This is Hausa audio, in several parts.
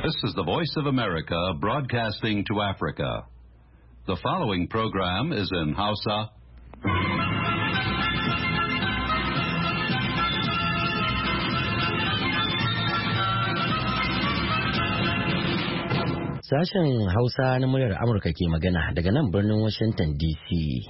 This is the Voice of America broadcasting to Africa. The following program is in Hausa. Sashen Hausa na muryar Amurka ke magana daga nan birnin Washington DC.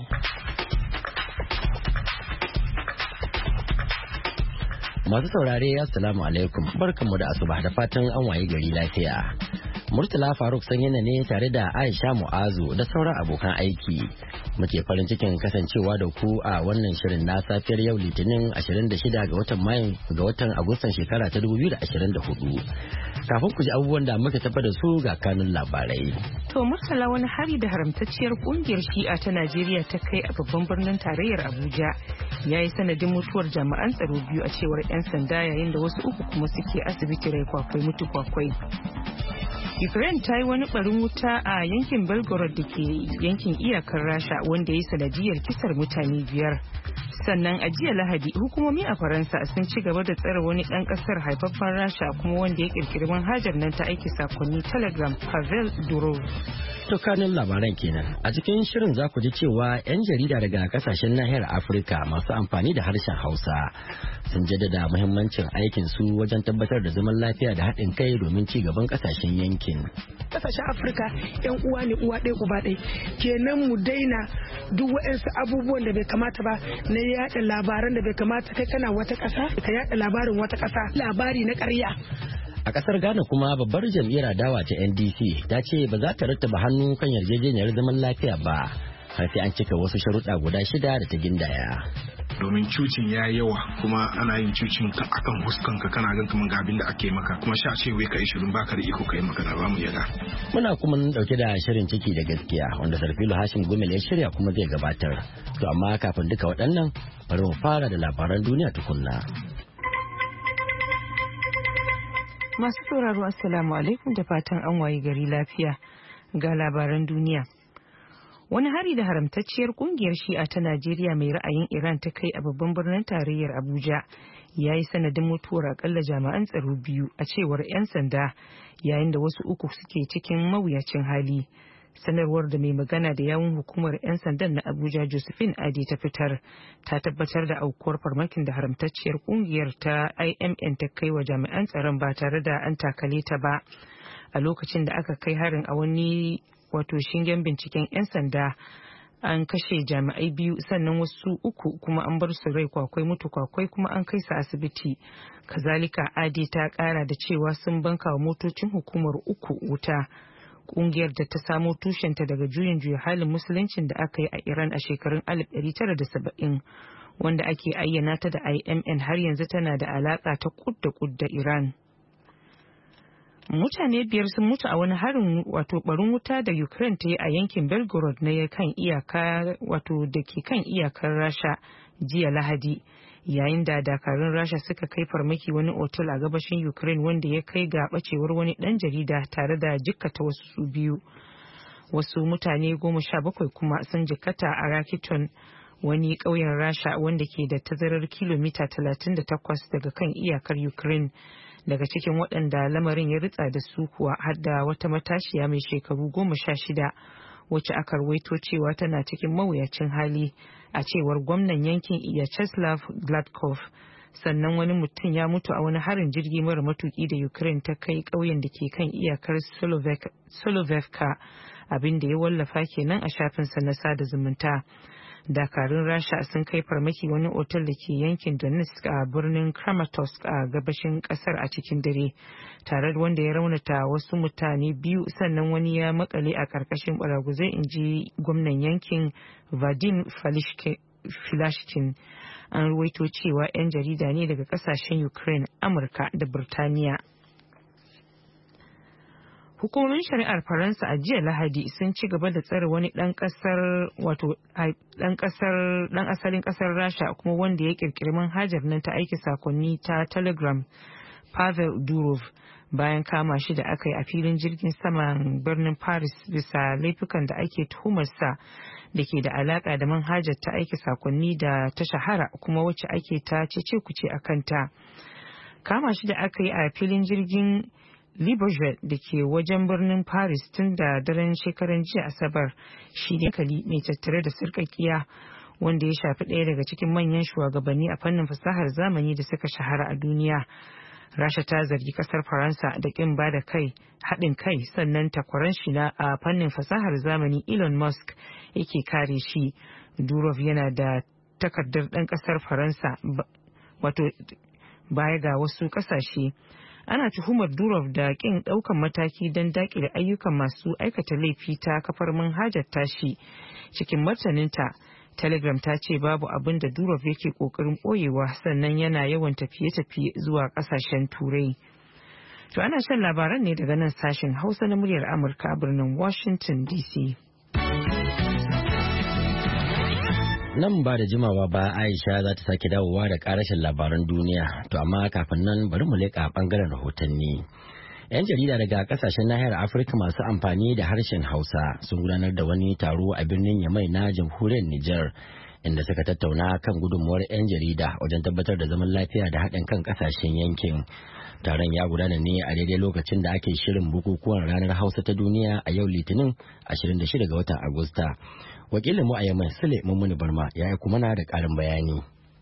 Masu saurare assalamu alaikum, barkanmu da asuba da fatan an waye gari lafiya. Murtala Faruk Sanyina ne tare da Aisha Mu'azu da sauran abokan aiki. Muke farin cikin kasancewa da ku a wannan shirin na safiyar yau Litinin 26 ga watan Agustan shekara ta 2024. Kafin ku ji abubuwan da muka tafa da su ga kanun labarai. To Murtala, wani hari da haramtacciyar kungiyar Shi'a ta Najeriya ta kai a babban birnin tarayyar Abuja ya yi sanadin mutuwar jami'an tsaro biyu a cewar 'yan sanda, yayin da wasu uku kuma suke asibiti rai kwakwai mutu kwakwai. Ukraine ta yi wani barin wuta a yankin Belgorod da ke yankin iyakar Rasha wanda ya yi sanadiyar kisar mutane 5. Sannan a jiya Lahadi hukumomi a Faransa sun ci gaba da tsare wani ɗan ƙasar haifaffen Rasha kuma wanda ya ƙirƙiri manhajar nan ta aiki sakonni Telegram, Pavel Durov. To kanin labaran kenan. A cikin shirin za ku ji cewa 'yan jarida daga kasashen nahiyar Afirka masu amfani da harshen Hausa sun jaddada muhimmancin aikin su wajen tabbatar da zaman lafiya da haɗin kai domin ci gaban kasashen yankin. Kasashen Afirka 'yan uwa ne, uwa ɗaya uba ɗaya. Kenan mu daina duk waɗansu abubuwan da bai kamata ba na yaɗa labaran da bai kamata. Kai kana wata ƙasa ka yaɗa labarin wata ƙasa, labari na ƙarya. A kasar Ghana kuma babbar jam'iyyar adawa ta NDC ta ce ba za ta rattaba hannu kan yarjejeniyar zaman lafiya ba har sai an cika wasu sharuɗa guda 6 da ta gindaya. Domin cucin ya yawa kuma ana yin cucin akan huskanka kana gan kaman ga abin da ake maka kuma sha ce wai ka yi shirin baka da iko kai maka ba mu yaga. Muna kuma dauke da shirin ciki da gaskiya wanda Sarfilu Hashim Gumel ya shirya kuma zai gabatar. To amma kafin duka waɗannan bari mu fara da labaran duniya tukunna. Masu sauraro assalamu alaikum da fatan an waye gari lafiya ga labaran duniya. Wani hari da haramtacciyar kungiyar Shi'a ta Najeriya mai ra'ayin Iran ta kai a babban birnin tarayyar Abuja ya yi sanadin mutuwar akalla jami'an tsaro 2 a cewar 'yan sanda, yayin da wasu uku suke cikin mawuyacin hali. Sanarwar da mai magana da yawun hukumar 'yan sandan na Abuja Josephine Ade ta fitar ta tabbatar da aukuwar farmakin da haramtacciyar kungiyar ta IMN ta kai wa jami'an tsaron ba tare da an takale ta ba. A lokacin da aka kai harin a wani shingen binciken 'yan sanda an kashe jami'ai 2 sannan wasu 3 kuma an bar su rai kwakwai mutu kwakwai kuma an kai su asibiti. Kazalika Ade ta kara da cewa sun banka wa motocin hukumar 3 wuta. Kungiyar da ta samo tushenta daga juyin juya halin musuluncin da aka yi a Iran a shekarun 1970 wanda ake ayyana ta da IMN har yanzu tana da alaka ta kud da Iran. Mutane 5 sun mutu a wani harin barin wuta da Ukraine ta yi a yankin Belgorod na kan iyaka da ke kan iyakar Rasha jiya Lahadi, yayin da dakarun Rasha suka kai farmaki wani otal a gabashin Ukraine wanda ya kai ga bacewar wani dan jarida tare da jikkata wasu 2. Wasu mutane 17 kuma sun jikkata a Rakiton, wani ƙauyen Rasha wanda ke da tazarar kilomita 38 daga kan iyakar Ukraine. Daga cikin waɗanda lamarin ya ritsa da su kuwa har da wata matashiya mai shekaru 16 wacce aka rawaito cewa tana cikin mawuyacin hali a cewar gwamnan yankin Vyacheslav Gladkov. Sannan wani mutum ya mutu a wani harin jirgi mara matuki da Ukraine ta kai ƙauyen da ke kan iyakar Solovevka, abin da ya wallafa kenan a shafinsa na sada zumunta. Dakarun Rasha sun kai farmaki wani otal da ke yankin Donetsk a birnin Kramatorsk a gabashin kasar a cikin dare, tare da wanda ya raunata wasu mutane 2 sannan wani ya makale a karkashin baraguzai, inji gwamnan yankin Vadim Filashkin. An ruwaito cewa 'yan jarida ne daga kasashen Ukraine, Amurka da Birtaniya. Hukumomin shari'ar Faransa a jiya Lahadi sun ci gaba da tsare wani dan asalin kasar Rasha kuma wanda ya kirkiri manhajar nan ta aiki sakonni ta Telegram, Pavel Durov, bayan kama shi da aka yi a filin jirgin saman birnin Paris bisa laifukan da ake tuhumarsa da ke da alaka da manhajar ta aiki sakonni da ta shahara kuma wacce ake ta cece kuce a kanta. Kama shi da aka yi a filin jirgin Libreville da ke wajen birnin Paris tun da daren shekaran jiya Asabar shi ne kali mai tattare da sarƙaƙiya wanda ya shafi ɗaya daga cikin manyan shugabanni a fannin fasahar zamani da suka shahara a duniya. Rasha ta zargi kasar Faransa da kin ba da haɗin kai sannan takwaran shi na a fannin fasahar zamani Elon Musk yake kare shi. Durov yana da takardar ɗan ƙasar Faransa wato baya ga wasu ƙasashe. Ana tuhumar Durov da kin ɗaukan mataki don daƙile ayyukan masu aikata laifi ta kafar manhajar tashi. Cikin martaninta, Telegram ta ce babu abin da Durov yake ƙoƙarin ɓoyewa sannan yana yawan tafiye-tafiye zuwa ƙasashen Turai. To ana shan labaran ne daga nan sashen Hausa na muryar Amurka a birnin Washington DC. Nan ba da jimawa ba Aisha za ta sake dawowa da karashin labaran duniya, to amma kafin nan bari mu leƙa bangaren rahotanni. 'Yan jarida daga kasashen nahiyar Afirka masu amfani da harshen Hausa sun gudanar da wani taro a birnin Yamai na jamhuriyar Nijar, inda suka tattauna kan gudunmuwar 'yan jarida wajen tabbatar da zaman lafiya da haɗin kan kasashen yankin. Taron ya gudana ne a daidai lokacin da ake shirin bukukuwan ranar Hausa ta duniya a yau Litinin 26 ga watan Agusta. Wakilinmu a Yamai Sule Mummuni Barma ya yi kuma na da ƙarin bayani.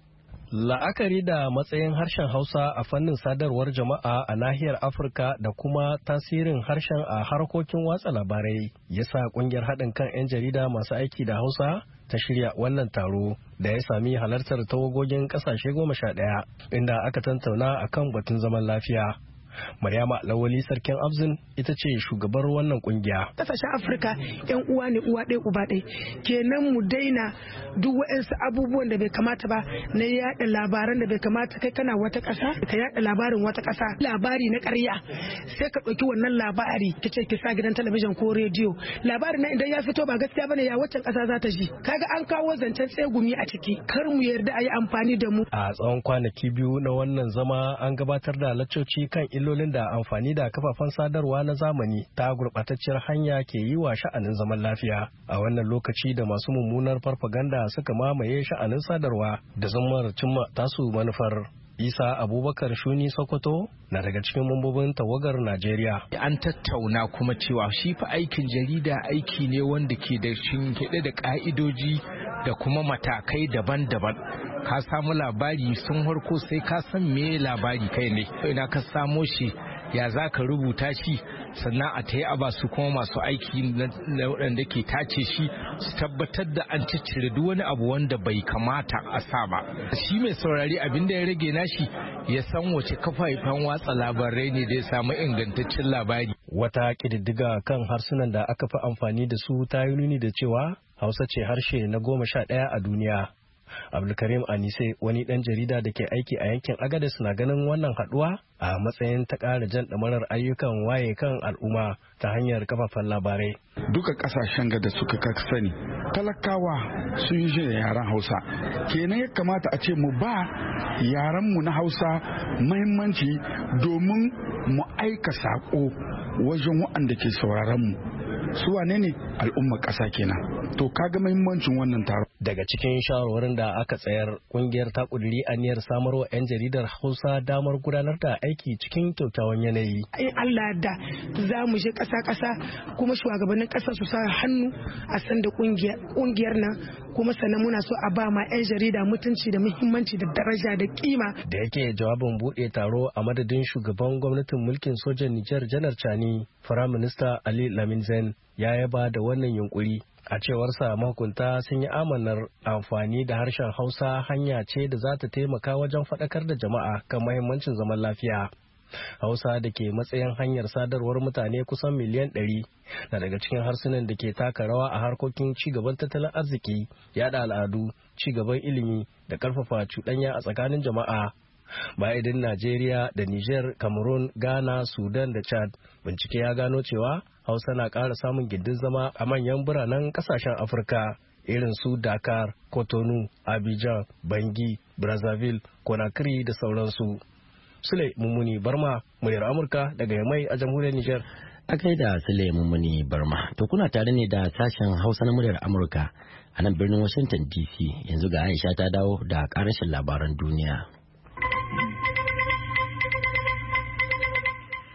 La'akari da matsayin harshen Hausa a fannin sadarwar jama'a a nahiyar Afirka da kuma tasirin harshen a harkokin watsa labarai ya sa kungiyar haɗin kan 'yan jarida masu aiki da Hausa ta shirya wannan taro da ya sami halartar tawagogin ƙasashe 11 inda aka tantauna akan batun zaman lafiya. Maryama Lawali Sarkin Abzin ita ce shugabar wannan kungiya. Kasashen Afirka yan uwa ne uwa ɗaya uba ɗaya. Kenan mu daina duk waɗansu abubuwan da bai kamata ba na yaɗa labaran da bai kamata kai kana wata ƙasa ka yaɗa labarin wata ƙasa labari na ƙarya sai ka ɗauki wannan labari ka ce ki sa gidan talabijin ko rediyo labarin nan idan ya fito ba gaskiya bane ya waccan ƙasa za ta ji kaga an kawo zancen tsegumi a ciki kar mu yarda a yi amfani da mu. A tsawon kwanaki biyu na wannan zama an gabatar da laccoci kan illolin da amfani da kafafen sadarwa na zamani ta gurɓatacciyar hanya ke yi wa sha'anin zaman lafiya a wannan lokaci da masu mummunar farfaganda suka mamaye sha'anin sadarwa da zammar cimma tasu manufar. Isa Abubakar Shuni Sokoto na daga cikin mambobin tawagar Najeriya. An tattauna kuma cewa shi fa aikin jarida aiki ne wanda ke da shinkiɗe da ƙa'idoji da kuma matakai daban-daban. Ka samu labari sun harko sai ka san me labari kai ne. Ina ka samo shi ya za ka rubuta shi sannan a ta yi aba su kuma masu aiki na waɗanda ke tace shi su tabbatar da an ciccire duk wani abu wanda bai kamata a sa ba. Shi mai saurari abin da ya rage nashi ya san wace kafafen watsa labarai ne da ya samu ingantaccen labari. Wata ƙididdiga kan harsunan da aka fi amfani da su ta yi nuni da cewa Hausa ce harshe na 11 a duniya. Abdulkarim Anise wani ɗan jarida da ke aiki a yankin Agadez na ganin wannan haɗuwa a matsayin ta ƙara jan ɗamarar ayyukan waye kan al'umma ta hanyar kafafen labarai. Duka ƙasashen da suka sani talakawa sun yi da yaren Hausa. Kenan ya kamata a ce mu ba yarenmu na Hausa mahimmanci domin mu aika saƙo wajen waɗanda ke sauraron mu. Su wane ne al'ummar ƙasa kenan. To kaga mahimmancin wannan taro. Daga cikin shawarwarin da aka tsayar, kungiyar ta kuduri aniyar samarwa 'yan jaridar Hausa damar gudanar da aiki cikin kyakkyawan yanayi. In Allah da za mu je ƙasa-ƙasa kuma shugabannin ƙasa su sa hannu a san da kungiyar nan kuma sannan muna so a ba ma 'yan jarida mutunci da muhimmanci da daraja da kima. Da yake jawabin buɗe taro a madadin shugaban gwamnatin mulkin sojan Nijar Janar Chani, Firaminista Ali Lamin Zen ya yaba da wannan yunkuri. A cewarsa mahukunta sun yi amanar amfani da harshen Hausa hanya ce da za ta taimaka wajen faɗakar da jama'a kan mahimmancin zaman lafiya. Hausa da ke matsayin hanyar sadarwar mutane kusan miliyan 100 na daga cikin harsunan da ke taka rawa a harkokin cigaban tattalin arziki, yada al'adu, cigaban ilimi da ƙarfafa cuɗanya a tsakanin jama'a. Bayan Najeriya da Niger, Cameroon, Ghana, Sudan da Chad, bincike ya gano cewa Hausa na ƙara samun gindin zama a manyan biranen ƙasashen Afirka irin su Dakar, Cotonou, Abidjan, Bangui, Brazzaville, Conakry da sauransu. Sule Mummuni Barma, muryar Amurka daga Yamai a jamhuriyar Niger. A da Sule Mummuni Barma, to kuna tare ne da sashen Hausa na muryar Amurka a nan birnin Washington DC. Yanzu ga Aisha ta dawo da ƙarashin labaran duniya.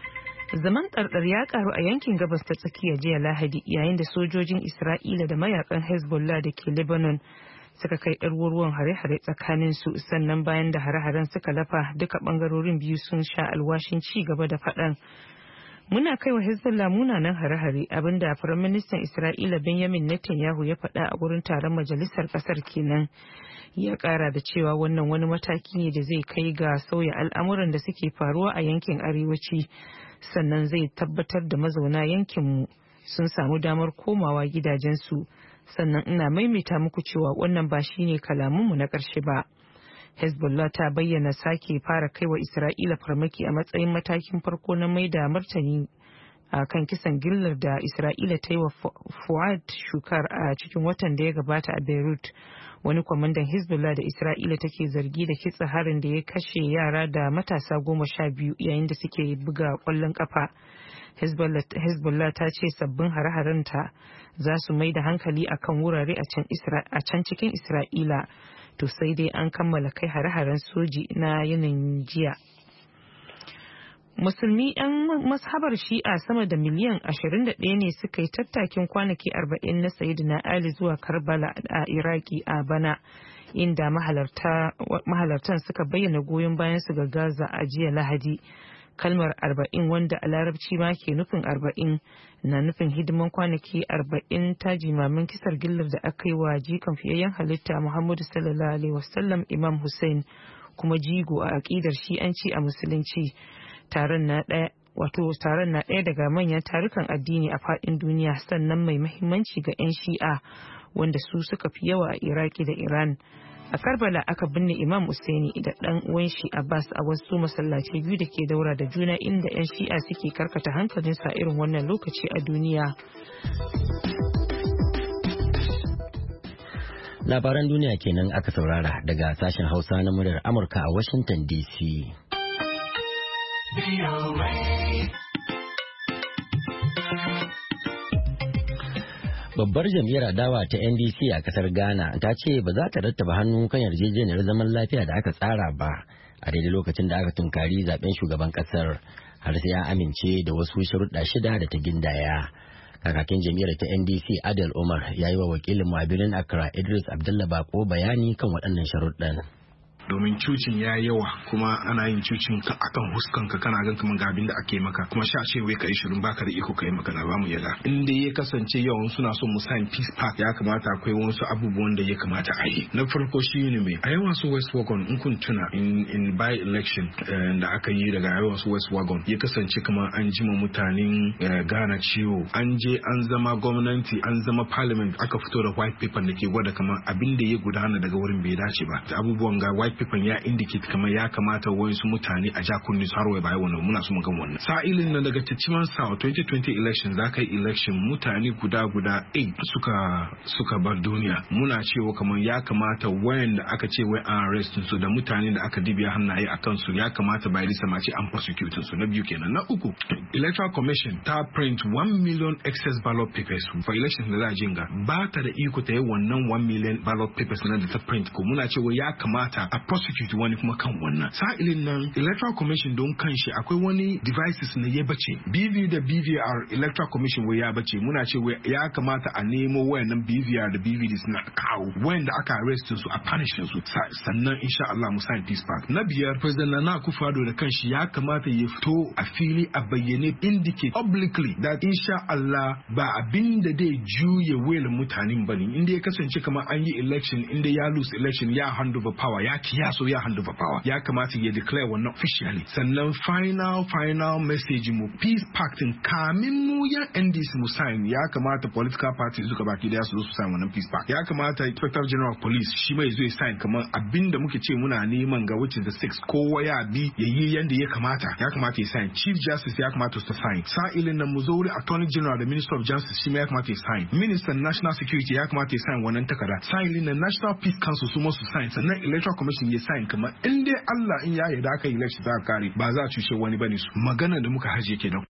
Zaman ɗarɗar ya karu a yankin gabas ta tsakiya jiya Lahadi yayin da sojojin Isra'ila da mayakan Hezbollah da ke Lebanon suka kai ɗaruruwan hare-hare tsakanin su, sannan bayan da hare-haren suka lafa duka ɓangarorin biyu sun sha alwashin ci gaba da faɗan. Muna kai wa Hezbollah munanan hare-hare, abinda Firaministan Isra'ila Benjamin Netanyahu ya faɗa a gurin taron majalisar ƙasar kenan. Ya ƙara da cewa wannan wani mataki ne da zai kai ga sauya al'amuran da suke faruwa a yankin arewaci, sannan zai tabbatar da mazauna yankinmu sun samu damar komawa gidajensu. Sannan ina maimaita muku cewa wannan ba shine kalamunmu na ƙarshe ba. Hezbollah ta bayyana sake fara kaiwa Isra'ila farmaki a matsayin matakin farko na mai da martani a kan kisan gillar da Isra'ila ta yi wa Fuad Shukar a cikin watan da ya gabata a Beirut, wani kwamandan Hezbollah da Isra'ila take zargi da kitsa harin da ya kashe yara da matasa 12 yayin da suke buga ƙwallon ƙafa. Hezbollah ta ce sabbin hare-harenta za su mai da hankali akan wurare a can cikin Isra'ila, to sai dai an kammala kai hare-haren soji na yinin jiya. Musulmi 'yan mashabar Shi'a sama da miliyan 21 ne suka yi tattakin kwanaki 40 na Sayyidina Ali zuwa Karbala a Iraki a bana, inda mahalartan suka bayyana goyon bayan su ga Gaza a jiya Lahadi. Kalmar 40, wanda a larabci ma ke nufin 40, na nufin hidiman kwanaki 40 ta jimamin kisar gillar da aka yi wa jikan fiyayyen halitta Muhammadu sallallahu alaihi wasallam Imam Hussein, kuma jigo a aƙidar Shi'anci a Musulunci. Taron na ɗaya daga manyan tarukan addini a faɗin duniya, sannan mai mahimmanci ga 'yan Shi'a wanda su suka fi yawa a Iraki da Iran. A Karbala aka binne Imam Hussaini da ɗan uwan shi Abbas a wasu masallatai biyu da ke daura da juna, inda 'yan Shi'a suke karkata hankalinsu a irin wannan lokaci a duniya. Labaran duniya kenan aka saurara daga sashen Hausa na muryar Amurka a Washington DC. Babbar jam'iyyar adawa ta NDC a kasar Ghana ta ce ba za ta rattaba hannu kan yarjejeniyar zaman lafiya da aka tsara ba a daidai lokacin da aka tunkari zaben shugaban kasar, har sai ya amince da wasu sharuɗa 6 da ta gindaya. Kakakin jam'iyyar ta NDC Adel Umar ya yi wa wakilin mu a birnin Accra Idris Abdullah Bako bayani kan waɗannan sharuɗan. domin cucin ya yawa kuma ana yin cucin akan huskanka kana gan kaman ga abin da ake maka kuma sha ce wai kai shirin baka da iko kai maka na ba mu yaga in dai ya kasance yawan suna son mu sign peace park ya kamata akwai wasu abubuwan da ya kamata a yi. Na farko shi ne mai a yawan su West Wagon in kun tuna in by election da aka yi daga yawan su West Wagon ya kasance kamar an jima mutanen Ghana ciwo, an je an zama gwamnati an zama parliament aka fito da white paper da ke gwada kamar abin da ya gudana daga wurin bai dace ba. Abubuwan ga white paper ya indicate kamar ya kamata wayansu mutane a ja kunni su har wai bai wannan muna so mu ga wannan. Sa'ilin nan daga Chichiman South 2020 election za ka yi election mutane guda 8 suka bar duniya. Muna cewa kamar ya kamata wayanda aka ce wai an arrest su da mutane da aka dibiya hannaye akan su ya kamata bai risa mace an prosecute su. Na biyu kenan. Na uku, Electoral Commission ta print 1 million excess ballot papers for election da za a jinga. Ba ta da iko ta yi wannan 1 million ballot papers na da ta print ko muna cewa ya kamata a prosecute wani kuma kan wannan. Sa'ilin nan Electoral Commission don kanshi akwai wani devices na ya bace. BV da BVR Electoral Commission wai ya bace. Muna cewa ya kamata a nemo wayannan BVR da BVD suna kawo wayanda aka arrest su a punish su sannan insha Allah mu sign peace park. Na biyar, President Nana Akufo-Addo da kanshi ya kamata ya fito a fili a bayyane indicate publicly that insha Allah ba abin da dai juye wayan mutanen bane. Inda ya kasance kamar an yi election inda ya lose election ya hand over power ya so ya hand over power ya kamata ya declare wannan officially. Sannan final message mu peace pact kamin mu ya NDC mu sign ya kamata political parties duka baki da su sign wannan peace pact. Ya kamata Inspector General of Police shi mai zo ya sign kamar abinda muke ce muna neman ga which is the 6 kowa ya bi yayi yanda ya kamata ya sign. Chief Justice ya kamata su sign. Sa'ilin nan mu zo wurin Attorney General da Minister of Justice shi ya kamata ya sign. Minister National Security ya kamata ya sign wannan takarda. Sa'ilin nan National Peace Council su ma su sign sannan Electoral Commission ya sign kamar in dai Allah in ya yarda aka election za ka kare ba za a cushe wani bane su magana da muka haje kenan.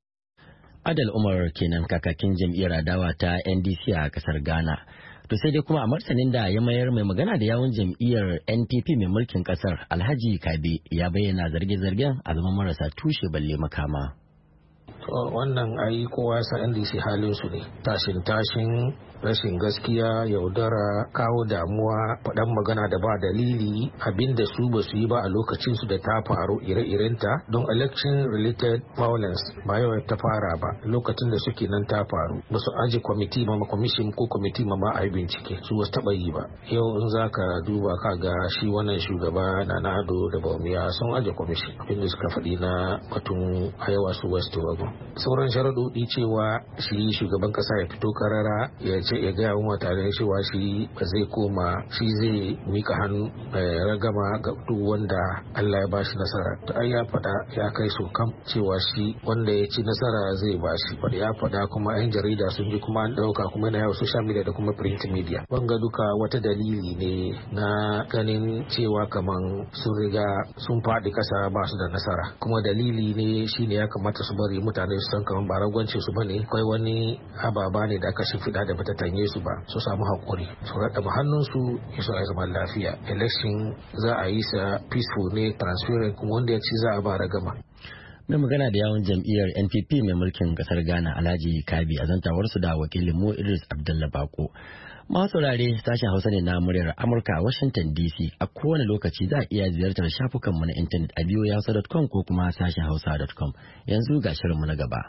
Adal Umar kenan kakakin jam'iyyar adawa ta NDC a kasar Ghana. To sai dai kuma a martanin da ya mayar mai magana da yawun jam'iyyar NPP mai mulkin kasar Alhaji Kabe ya bayyana zarge-zargen a zaman marasa tushe balle makama. Wannan ai kowa ya san NDC halin su ne, tashin rashin gaskiya, yaudara, kawo damuwa, faɗan magana da ba dalili, abinda su ba su yi ba a lokacin su da ta faru ire-irenta. Don election related violence ba yau ta fara ba, lokacin da suke nan ta faru ba su aje kwamiti ma commission ko kwamiti ma a yi bincike, su wasu taɓa yi ba. Yau in za ka duba ka ga shi wannan shugaba na Ado da Bawumia sun aje kwamishin, abinda suka faɗi na batun Ayawa su West Tobago. Sauran sharaɗoɗi cewa shi shugaban ƙasa ya fito karara ya ya gaya wa mutane cewa shi ba zai koma, shi zai mika hannu ragama ga duk wanda Allah ya bashi nasara. To ai ya faɗa ya kai so kam cewa shi wanda ya ci nasara zai bashi. Ya faɗa kuma 'yan jarida sun ji kuma an ɗauka kuma yana yawa social media da kuma print media. Wanga duka wata dalili ne na ganin cewa kaman sun riga sun faɗi ƙasa ba su da nasara. Kuma dalili ne shine ya kamata su bari mutane su san kaman ba ragwance su bane, akwai wani ababa ne da aka shimfiɗa da bata tanye su ba, su samu haƙuri su raɗa hannunsu ya so a zaman lafiya. Election za a yi sa peaceful ne, transparent, kuma wanda ya ci za a ba ragama. Mai magana da yawon jam'iyyar NPP mai mulkin kasar Ghana Alhaji Kabi a zantawarsu da wakilin mu Idris Abdullah Bako. Masu saurare sashen Hausa ne na muryar Amurka a Washington DC. A kowane lokaci za a iya ziyartar shafukanmu na intanet a voahausa.com ko kuma sashen hausa.com. Yanzu ga shirinmu na gaba.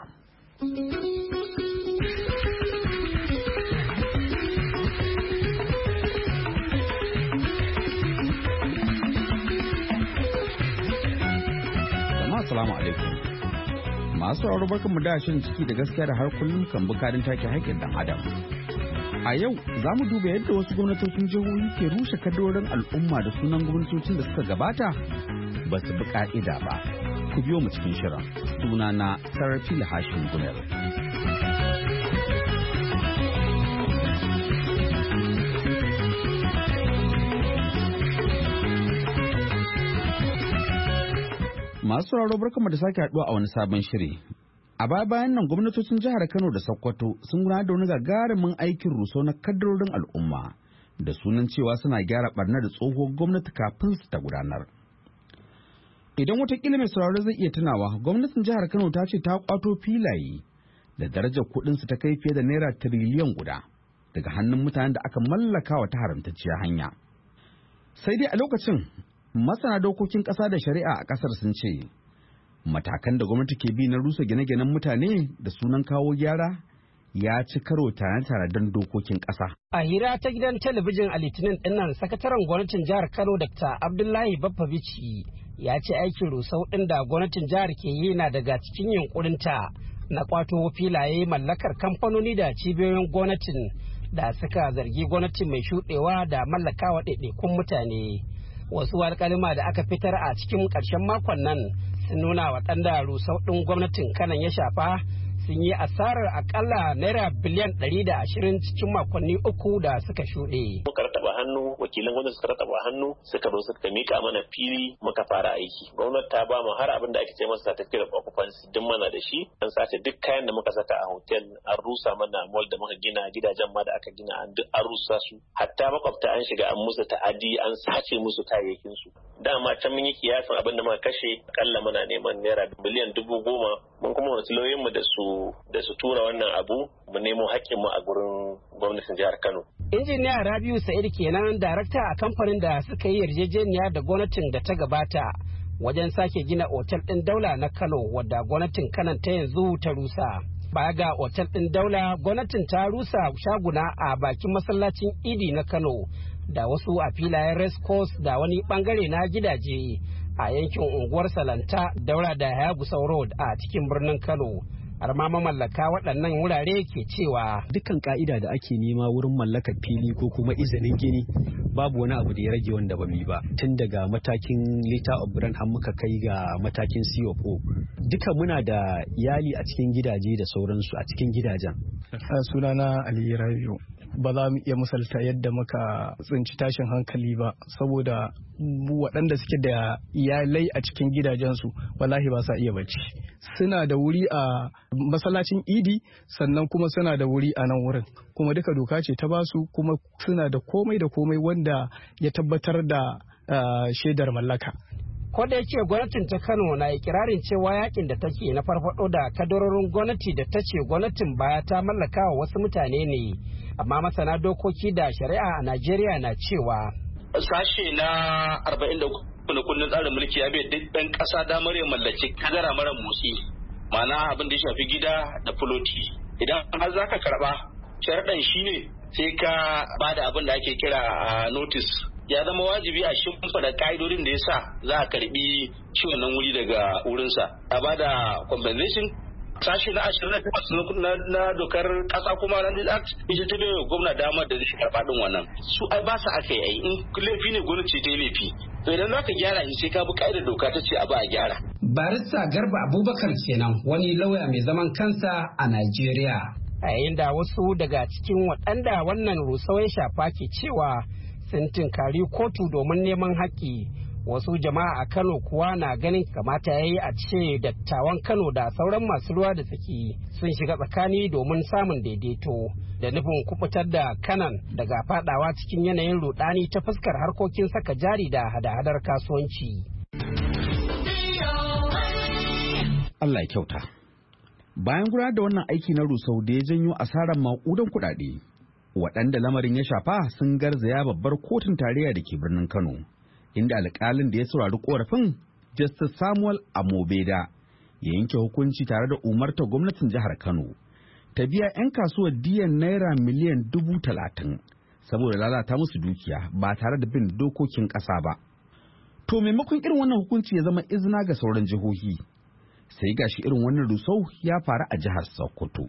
Assalamu alaikum. Masu sauraro barkanmu da shirin ciki da gaskiya da har kullum kan bukarin take haƙƙin dan adam. A yau za mu duba yadda wasu gwamnatocin jihohi ke rushe kadarorin al'umma da sunan gwamnatocin da suka gabata ba su bi ka'ida ba. Ku biyo mu cikin shirin. Sunana Sarfil Hashim Gumel. Masu sauraro barkanmu da sake haɗuwa a wani sabon shiri. A bayan nan gwamnatocin jihar Kano da Sokoto sun gudanar da wani gagarumin aikin rusau na kadarorin al'umma da sunan cewa suna gyara barnar da tsohuwar gwamnati kafin su ta gudanar. Idan watakila mai sauraro zai iya tunawa, gwamnatin jihar Kano ta ce ta kwato filaye da darajar kuɗinsu ta kai fiye da naira tiriliyan guda daga hannun mutanen da aka mallaka wa ta haramtacciyar hanya. Sai dai a lokacin masana dokokin ƙasa da shari'a a ƙasar sun ce matakan da gwamnati ke bi na rusa gine-ginen mutane da sunan kawo gyara ya ci karo tare don dokokin ƙasa. A hira ta gidan talabijin a Litinin ɗinnan, sakataren gwamnatin jihar Kano Dr. Abdullahi Baffabici ya ce aikin rusau ɗin da gwamnatin jihar ke yi na daga cikin yunkurinta na kwato filaye mallakar kamfanoni da cibiyoyin gwamnatin da suka zargi gwamnati mai shuɗewa da mallakawa ɗaiɗaikun mutane. Wasu alƙalima da aka fitar a cikin ƙarshen makon nan sun nuna waɗanda rusau ɗin gwamnatin kanan ya shafa sun yi asarar akalla naira biliyan 120 cikin makonni uku da suka shuɗe. Muka rataba hannu, wakilan gwamnati suka rataba hannu, suka zo suka mika mana fili muka fara aiki. Gwamnati ta ba mu har abin da ake ce masa certificate of occupancy duk mana da shi. An sace duk kayan da muka saka a hotel, an rusa mana mall da muka gina, gidajen ma da aka gina an duk an rusa su. Hatta makwabta an shiga an musu ta'adi, an sace musu kayayyakin su. Dama can mun yi kiyasin abin da muka kashe akalla muna neman naira biliyan 10,000. Mun kuma wasu lauyoyinmu da su tura wannan abu mu nemo haƙƙinmu a gurin gwamnatin jihar Kano. Injiniya Rabiu Sa'id kenan darakta a kamfanin da suka yi yarjejeniya da gwamnatin da ta gabata wajen sake gina otal ɗin Daula na Kano wadda gwamnatin Kanan ta yanzu ta rusa. Baya ga otal ɗin Daula, gwamnatin ta rusa shaguna a bakin masallacin Idi na Kano da wasu a filayen Race Course da wani bangare na gidaje a yankin unguwar Salanta daura da Hayagusau Road a cikin birnin Kano. Har ma mamallaka waɗannan wurare ke cewa dukkan ka'ida da ake nema wurin mallakar fili ko kuma izinin gini babu wani abu da ya rage wanda ba mu yi ba, tun daga matakin letter of grant har muka kai ga matakin CFO. Duka muna da iyali a cikin gidaje da sauransu a cikin gidajen. Sunana Ali Rabiu. Ba za mu iya misalta yadda muka tsinci tashin hankali ba, saboda waɗanda suke da iyalai a cikin gidajensu wallahi ba sa iya bacci. Suna da wuri a masallacin Idi, sannan kuma suna da wuri a nan wurin, kuma duka doka ce ta basu, kuma suna da komai da komai wanda ya tabbatar da shaidar mallaka. Ko da yake gwamnatin ta Kano na ikirarin cewa yakin da take na farfado da kadarorin gwamnati da ta ce gwamnatin baya ta mallaka wa wasu mutane ne, amma masana dokoki da shari'a a Najeriya na cewa sashe na 43 na kundin tsarin mulki ya bai duk ɗan ƙasa damar ya mallaki kadara mara motsi, ma'ana abin da ya shafi gida da fuloti. Idan har za ka karɓa, sharaɗan shine sai ka ba da abin da ake kira notice. Ya zama wajibi a shimfiɗa ka'idodin da ya sa za a karɓi ciwon nan wuri daga wurinsa. A ba da compensation, sashi na 28 na dokar ƙasa kuma Land Act, ita ta bai gwamna damar da zai karɓa ɗin wannan. Su ai ba su aka yi, in laifi ne gwamnati ta yi laifi. To idan za ka gyara shi sai ka bi ka'idar doka ta ce a ba a gyara. Barista Garba Abubakar kenan, wani lauya mai zaman kansa a Najeriya. A yayin da wasu daga cikin waɗanda wannan rusau ya shafa ke cewa sun tinkari kotu domin neman haƙƙi, wasu jama'a a Kano kuwa na ganin kamata ya yi a ce dattawan Kano da sauran masu ruwa da tsaki sun shiga tsakani domin samun daidaito da nufin kubutar da Kanan daga fadawa cikin yanayin rudani ta fuskar harkokin saka jari da hada-hadar kasuwanci. Allah ya kyauta. Bayan gudanar da wannan aiki na rusau da ya janyo asarar maƙudan kuɗaɗe, waɗanda lamarin ya shafa sun garzaya babbar kotun tarayya da ke birnin Kano, inda alƙalin da ya saurari ƙorafin Justice Samuel Amobeda ya yanke hukunci tare da umartar gwamnatin jihar Kano ta biya 'yan kasuwar diyan naira miliyan 30,000 saboda lalata musu dukiya ba tare da bin dokokin ƙasa ba. To maimakon irin wannan hukunci ya zama izina ga sauran jihohi, sai gashi irin wannan rusau ya faru a jihar Sokoto.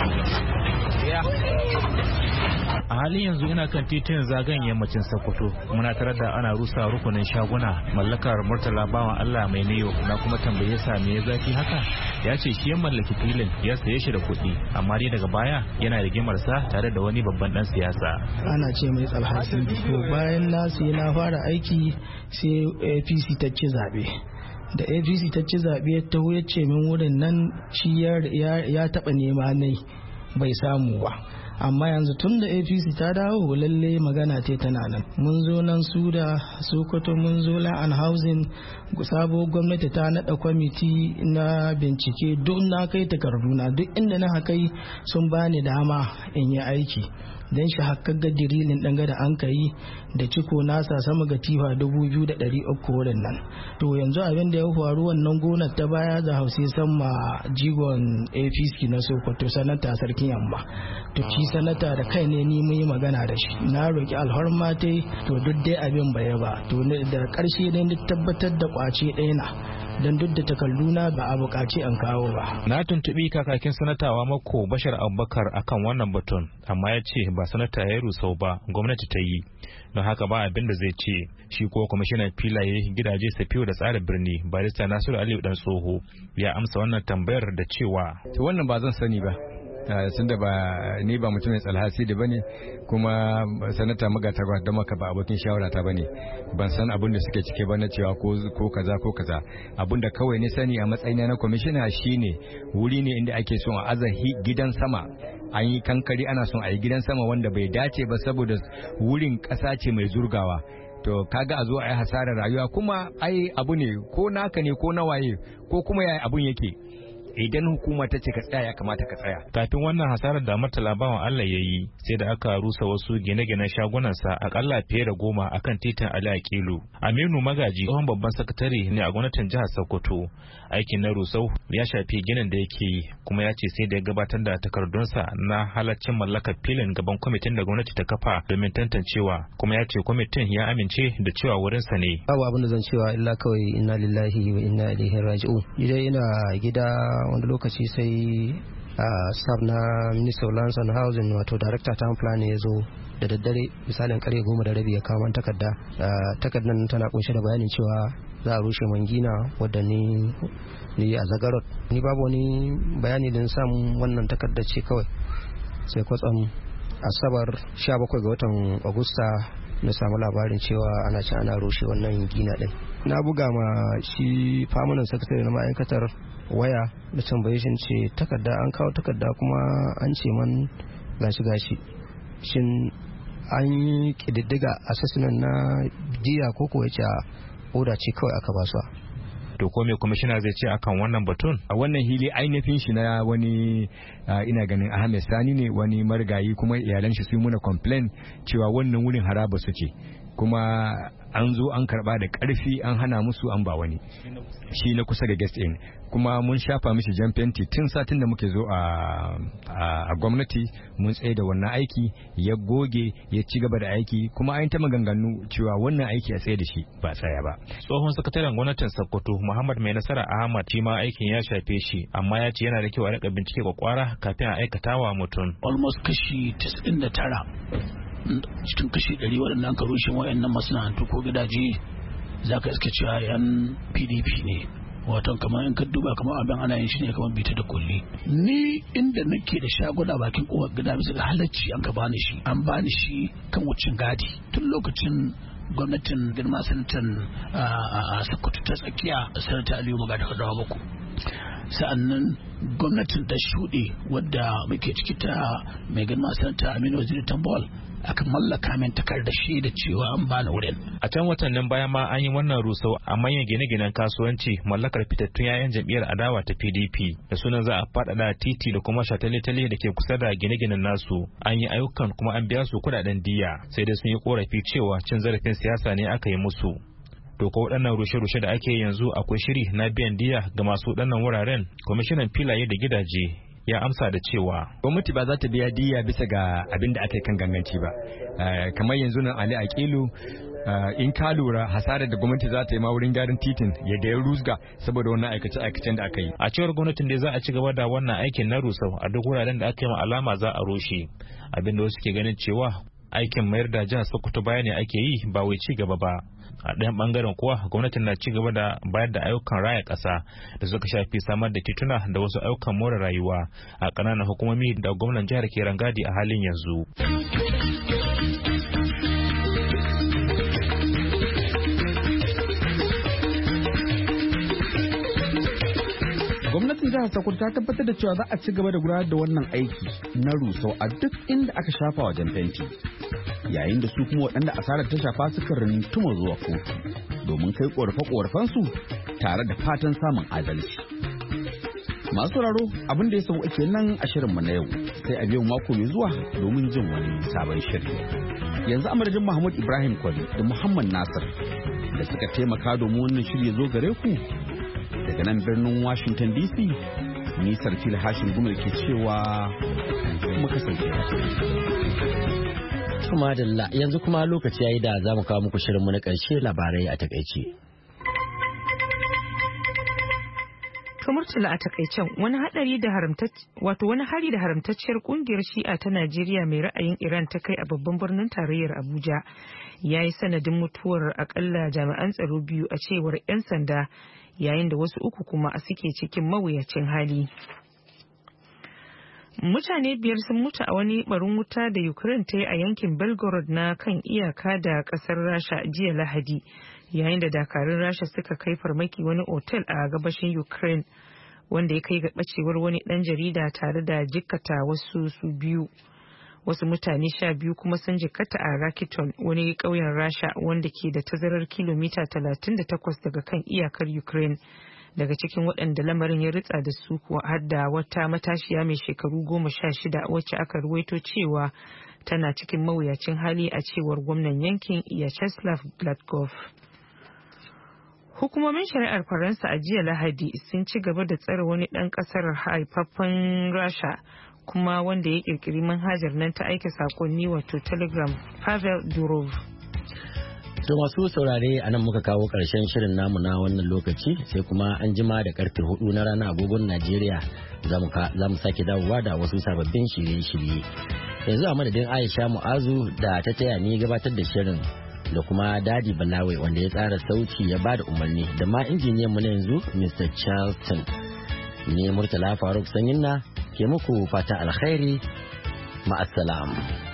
A halin yanzu ina kan titin zagayen yammacin Sokoto, muna tare da ana rusa rukunin shaguna mallakar Murtala bawan Allah mai niyo, na kuma tambaye sa me zafi haka. Ya ce shi ya mallaki filin, ya saye shi da kuɗi, amma dai daga baya yana rigimar sa tare da wani babban dan siyasa. Ana ce mai Tsalhasin. To bayan na sai na fara aiki sai APC ta ci zabe. Da APC ta ci zabe ta ya ce min wurin nan shi ya taɓa nema ne bai samu ba. Amma yanzu tun da APC ta dawo lalle magana ce tana nan. Mun zo nan su da Sokoto, mun zo Land Housing, sabo gwamnati ta nada kwamiti na bincike, duk na kai takarduna, duk inda na kai sun bani dama in yi aiki. Dan shi hakkaga dirilin dan da an kai da ciko nasa sama ga tifa 2,300 wurin nan. To yanzu abin da ya faru, wannan gonar ta baya da Hausa sama jigon APC na Sokoto, sanata sarkin yamma. To shi sanata da kai ne ni mun yi magana da shi, na roki alhorma tai, to duk dai abin bai ba. To da karshe dai ni tabbatar da kwace ɗaya na, don duk da takarduna ba a buƙaci an kawo ba. Na tuntuɓi kakakin sanatawa Mako Bashar Abubakar akan wannan batun, amma ya ce ba sanata ya rusau ba, gwamnati ta yi, don haka ba abin da zai ce. Shi ko kwamishinan filaye, gidaje, safiyo da tsara birni barista Nasiru Aliyu Dan Tsoho ya amsa wannan tambayar da cewa wannan ba zan sani ba, sun da ni ba mutumin tsalhasi da bane, kuma sanata magata da maka ba abokin shawara ta bane, ban san abin da suke cike ba na cewa ko kaza ko kaza. Abin da kawai ne sani a matsayina na kwamishina shine wuri ne inda ake son a aza gidan sama, an yi kankari ana son a yi gidan sama wanda bai dace ba saboda wurin ƙasa ce mai zurgawa. To kaga a zo a yi hasarar rayuwa, kuma ai abu ne ko naka ne ko nawaye ko kuma yaya abun yake. Idan hukuma ta ce ka tsaya ya kamata ka tsaya. Kafin wannan hasarar da Murtala bawan Allah ya yi, sai da aka rusa wasu gine-ginen shagunansa akalla fiye da 10 akan titin Ali Akilu. Aminu Magaji, tsohon babban sakatare ne a gwamnatin jihar Sokoto. Aikin na rusau ya shafi ginin da yake yi, kuma ya ce sai da ya gabatar da takardunsa na halaccin mallakar filin gaban kwamitin da gwamnati ta kafa domin tantancewa, kuma ya ce kwamitin ya amince da cewa wurinsa ne. Babu abin da zan cewa illa kawai inna lillahi wa inna ilaihi raji'un. Idan ina gida wani lokaci sai staff na Minister of Lands and Housing, wato Director Town Plan, ya zo da daddare misalin 10:30 ya kawo takarda. Takardar tana kunshe da bayanin cewa za a rushe mangina wadda ni a Zagarot. Ni babu wani bayani da samun wannan takardar ce kawai sai kwatsam Asabar 17 ga watan Agusta na samu labarin cewa ana rushe wannan gina din. Na buga ma shi permanent secretary na ma'aikatar waya da tambaye shi ce takarda, an kawo takarda kuma an ce man gashi shin an yi kididdiga assessment na jiya ko kuwa ce oda ce kawai aka ba su. To ko me kwamishina zai ce akan wannan batun? A wannan hili ainihin shi na wani ina ganin Ahmed Sani ne, wani marigayi, kuma iyalan shi sun muna complain cewa wannan wurin haraba su ce, kuma an zo an karba da karfi an hana musu an ba wani shi na kusa da guest in, kuma mun shafa mishi jan fenti tun satin da muke zo a gwamnati. Mun tsaye da wannan aiki, ya goge ya ci gaba da aiki, kuma an ta maganganu cewa wannan aiki a tsaye da shi ba tsaya ba. Tsohon sakataren gwamnatin Sokoto Muhammad Mai Nasara Ahmad shi ma aikin ya shafe shi, amma ya ce yana da kyau a rika bincike kwakwara kafin a aikata wa mutum. Almost kashi 99 cikin kashi 100 waɗannan ka rushe wayannan masana'antu ko gidaje za ka iska cewa yan PDP ne. Wato kamar in ka duba kamar abin ana yin shi ne kamar bita da kulli. Ni inda nake da shaguna bakin kowar gida bisa ga halacci an ka bani shi, an bani shi kan wucin gadi tun lokacin gwamnatin girma sanatan a Sokoto ta tsakiya sanata Aliyu Magatakardawa Bako. Sa'annan gwamnatin ta shuɗe wadda muke ciki ta mai girma sanata Aminu Waziri Tambol aka mallaka min takardar da cewa an bani wurin. A can watannin baya ma an yi wannan rusau a manyan gine-ginen kasuwanci mallakar fitattun 'ya'yan jam'iyyar adawa ta PDP da sunan za a faɗaɗa titi da kuma shatale-tale da ke kusa da gine-ginen nasu. An yi ayyukan kuma an biya su kuɗaɗen diya, sai dai sun yi korafi cewa cin zarafin siyasa ne aka yi musu. To ko waɗannan rushe-rushe da ake yanzu akwai shiri na biyan diya ga masu waɗannan wuraren? Kwamishinan filaye da gidaje ya amsa da cewa gwamnati ba za ta biya diya bisa ga abin da aka yi kan ganganci ba. Kamar yanzu nan Ali Akilu, in ka lura hasarar da gwamnati za ta yi ma wurin gyaran titin yadda ya rusga saboda wannan aikace-aikacen da aka yi. A cewar gwamnatin da za a ci gaba da wannan aikin na rusau a duk wuraren da aka yi ma alama za a rushe, abin da wasu ke ganin cewa aikin mayar da jihar Sokoto baya ne ake yi ba wai ci gaba ba. A ɗayan ɓangaren kuwa gwamnatin na ci gaba da bayar da ayyukan raya ƙasa da suka shafi samar da tituna da wasu ayyukan more rayuwa a ƙananan hukumomi da gwamnan jihar ke rangadi a halin yanzu. Gwamnatin jihar Sokoto ta tabbatar da cewa za a ci gaba da gudanar da wannan aiki na rusau a duk inda aka shafa wajen fenti, yayin da su kuma waɗanda asarar ta shafa suka rintuma zuwa kotu domin kai ƙorafe-ƙorafensu tare da fatan samun adalci. Masu sauraro abin da ya sauka kenan a shirinmu na yau, sai a biyan mako mai zuwa domin jin wani sabon shiri. Yanzu amadadin Mahmud Ibrahim Kwari da Muhammad Nasir da suka taimaka domin wannan shiri ya zo gare ku daga nan birnin Washington DC, ni Sarfil Hashin Gumar ke cewa mu kasance kuma da yanzu kuma lokaci yayi da za mu kawo muku shirinmu na ƙarshe, labarai a takaice. Murtala a takaicen wani hari da haramtacciyar kungiyar Shi'a ta Najeriya mai ra'ayin Iran ta kai a babban birnin tarayyar Abuja ya yi sanadin mutuwar akalla jami'an tsaro 2 a cewar 'yan sanda, yayin da wasu 3 kuma suke cikin mawuyacin hali. Mutane 5 sun mutu a wani barin wuta da Ukraine ta yi a yankin Belgorod na kan iyaka da kasar Rasha jiya Lahadi, yayin da dakarun Rasha suka kai farmaki wani otel a gabashin Ukraine, wanda ya kai ga bacewar wani dan jarida tare da jikkata wasu 2. Wasu mutane 12 kuma sun jikkata a Rakiton, wani ƙauyen Rasha wanda ke da tazarar kilomita 38 daga kan iyakar Ukraine. Daga cikin waɗanda lamarin ya ritsa da su kuwa har da wata matashiya mai shekaru 16 wacce aka ruwaito cewa tana cikin mawuyacin hali a cewar gwamnan yankin Vyacheslav Gladkov. Hukumomin shari'ar Faransa a jiya Lahadi sun ci gaba da tsare wani ɗan ƙasar haifaffen Rasha kuma wanda ya ƙirƙiri manhajar nan ta aika sakonni wato Telegram, Pavel Durov. To masu saurare a nan muka kawo ƙarshen shirin namu na wannan lokaci, sai kuma an jima da karfe 4 na rana agogon Najeriya za mu sake dawowa da wasu sababbin shirye-shirye. Yanzu a madadin Aisha Mu'azu da ta taya ni gabatar da shirin da kuma Dadi Balawe wanda ya tsara sauti ya bada umarni da ma injiniyan mu na yanzu Mr. Charlton. Ne Murtala Faruk Sanyinna ke muku fata alkhairi, ma'assalam.